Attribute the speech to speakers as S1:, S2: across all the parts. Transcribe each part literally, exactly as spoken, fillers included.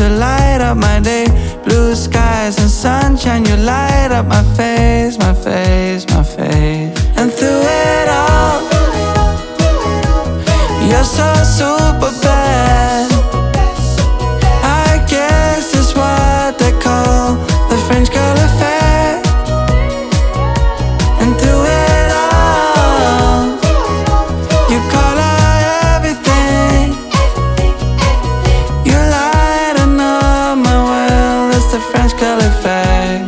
S1: to light up my day. Blue skies and sunshine, you light up my face, my face, my face. And through it all, you're so super bad. I guess it's what they call the French girl effect. And through it all, you call out everything. You lighten up my world, it's the French girl effect.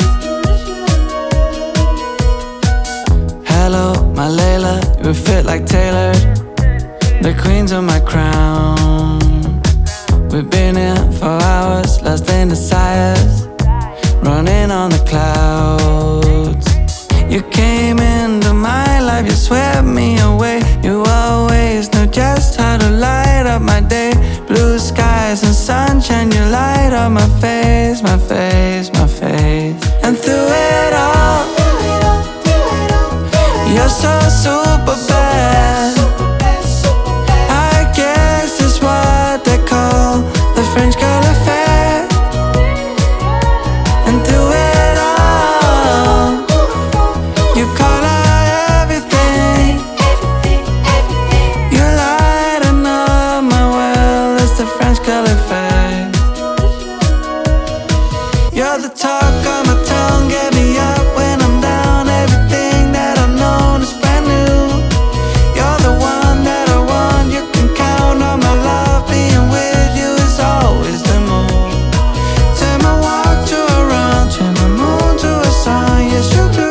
S1: Hello, my Layla, you fit like tailored, the queens of my crown. We've been here for hours, lost in desires, running on the clouds. You came into my life, you swept me away. You always knew just how to light up my day. Blue skies and sunshine, you light up my face, my face, my face. And through it all, you're so super bad. I guess it's what they call the French girl effect. And through it all, you call out everything. You lighten up my world, it's the French girl effect. You're the talk of my tongue, get me up when I'm down. Everything that I've known is brand new. You're the one that I want, you can count on my love. Being with you is always the move. Turn my walk to a run, turn my moon to a song, yes you do.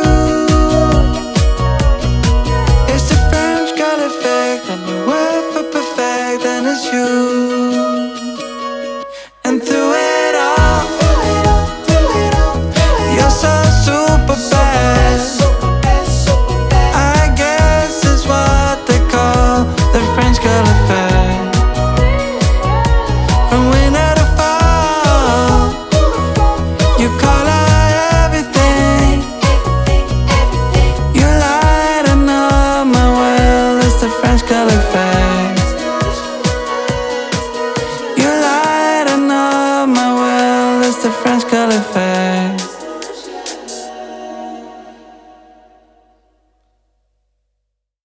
S1: It's the French girl effect, and your word for perfect, and it's you. And through it all, you're so super bad. I guess it's what they call the French girl effect. From winter to fall, you call out everything. You lighten up my world, it's the French girl effect. You lighten up my world, it's the French girl effect.